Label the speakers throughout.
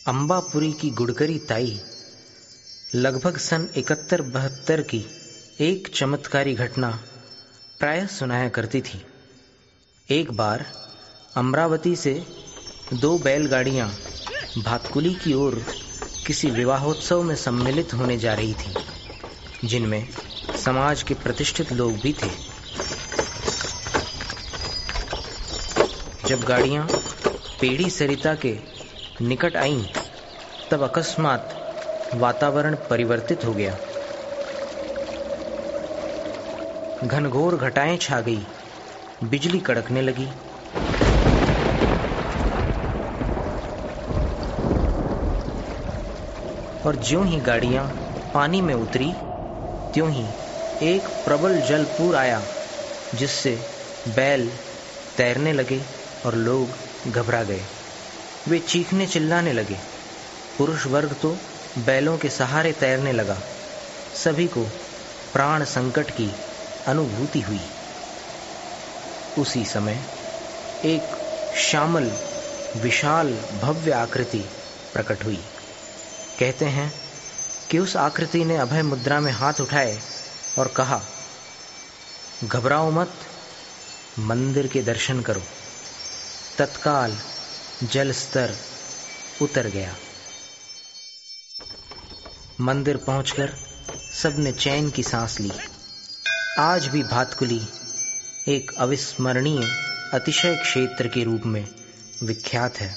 Speaker 1: अम्बापुरी की गुड़करी ताई लगभग सन 71-72 की एक चमत्कारी घटना प्रायः सुनाया करती थी। एक बार अमरावती से 2 बैलगाड़ियां भातकुली की ओर किसी विवाहोत्सव में सम्मिलित होने जा रही थीं, जिनमें समाज के प्रतिष्ठित लोग भी थे। जब गाड़ियां पेड़ी सरिता के निकट आईं, तब अकस्मात वातावरण परिवर्तित हो गया। घनघोर घटाएं छा गई, बिजली कड़कने लगी। और ज्यों ही गाड़ियां पानी में उतरी, त्यों ही एक प्रबल जलपूर आया, जिससे बैल तैरने लगे और लोग घबरा गए। वे चीखने चिल्लाने लगे। पुरुष वर्ग तो बैलों के सहारे तैरने लगा। सभी को प्राण संकट की अनुभूति हुई। उसी समय एक श्यामल विशाल भव्य आकृति प्रकट हुई। कहते हैं कि उस आकृति ने अभय मुद्रा में हाथ उठाए और कहा, घबराओ मत, मंदिर के दर्शन करो। तत्काल जल स्तर उतर गया। मंदिर पहुंचकर सबने चैन की सांस ली। आज भी भातकुली एक अविस्मरणीय अतिशय क्षेत्र के रूप में विख्यात है।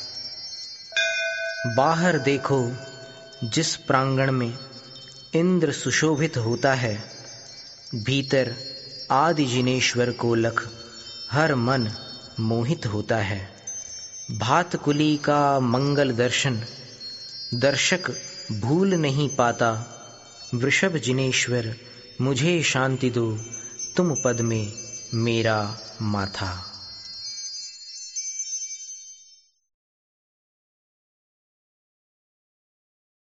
Speaker 1: बाहर देखो, जिस प्रांगण में इंद्र सुशोभित होता है, भीतर आदि जिनेश्वर को लख हर मन मोहित होता है। भातकुली का मंगल दर्शन दर्शक भूल नहीं पाता। वृषभ जिनेश्वर मुझे शांति दो, तुम पद में मेरा माथा।